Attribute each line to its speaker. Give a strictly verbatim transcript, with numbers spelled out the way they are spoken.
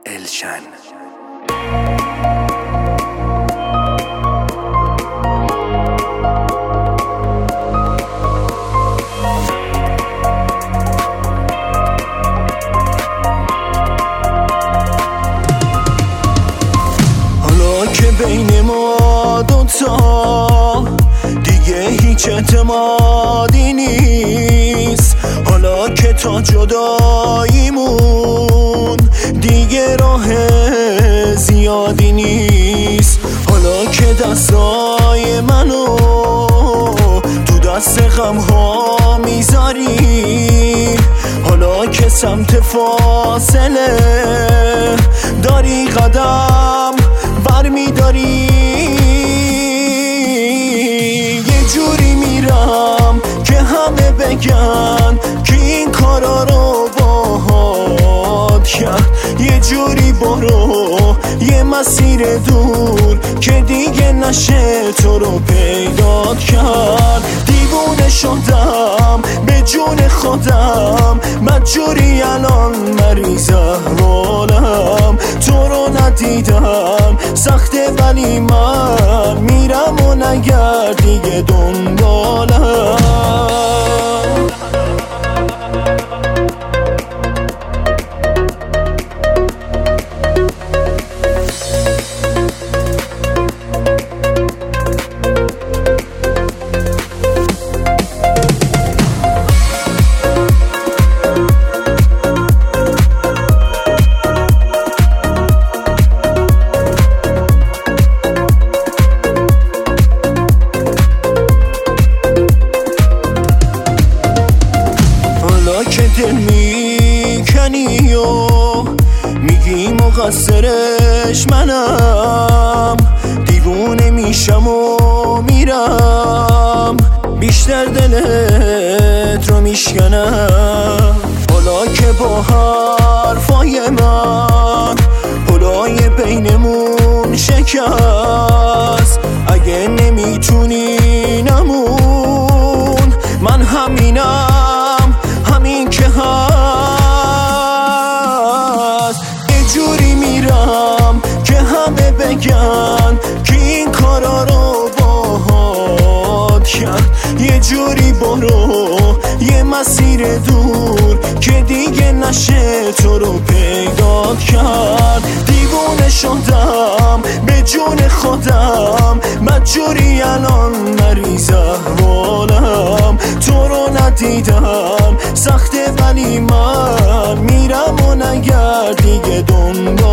Speaker 1: الشن.
Speaker 2: حالا که بین ما دوتا دیگه هیچ اعتمادی نیست، حالا که تا جداییمون دیگه راه زیادی نیست، حالا که دستای منو تو دست غم ها میذاری، حالا که سمت فاصله داری قدم بر میداری، یه جوری میرم که همه بگن که این کارا رو باهات کرد، یه جوری برو یه مسیر دور که دیگه نشه تو رو پیدا کرد. دیوونه شدم به جون خودم، مجبوری الان مریض احوالم، تو رو ندیدم سخته ولی من میرم و نگرد دیگه دنبالم. که دل میکنی و میگی مقصرش منم، دیوونه میشم و میرم بیشتر دلت رو میشکنم، حالا که با حرفای من پلای بینمون شکست، اگه نمیتونی نمون من همینم همین که هست، یه جوری میرم که همه بگن که این کارا رو باهات کرد، یه جوری برو یه مسیر دور که دیگه نشه تو رو پیدا کرد. دیوونه شدم به جون خودم، مجبوری الان مریض احوالم، تو رو ندیدم سخته ولی من میرم و نگرد دیگه دنبالم.